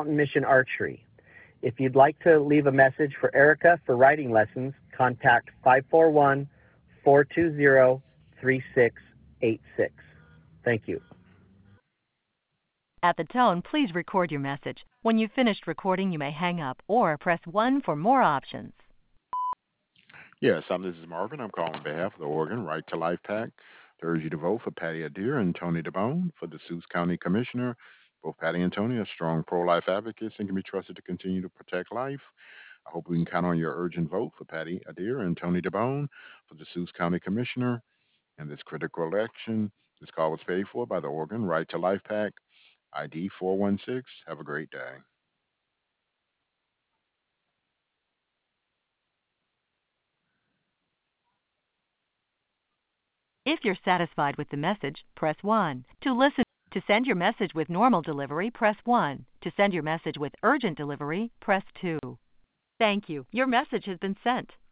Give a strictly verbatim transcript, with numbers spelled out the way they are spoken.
Mountain Mission Archery. If you'd like to leave a message for Erica for writing lessons, contact five four one, four two zero, three six eight six. Thank you. At the tone, please record your message. When you've finished recording, you may hang up or press one for more options. Yes, um, this is Marvin. I'm calling on behalf of the Oregon Right to Life PAC to urge you to vote for Patty Adair and Tony DeBone for the Sioux County Commissioner. Both Patty and Tony are strong pro-life advocates and can be trusted to continue to protect life. I hope we can count on your urgent vote for Patty Adair and Tony DeBone for the Sioux County Commissioner in this critical election. This call was paid for by the Oregon Right to Life PAC, I D four one six. Have a great day. If you're satisfied with the message, press one. To listen, to send your message with normal delivery, press one. To send your message with urgent delivery, press two. Thank you. Your message has been sent.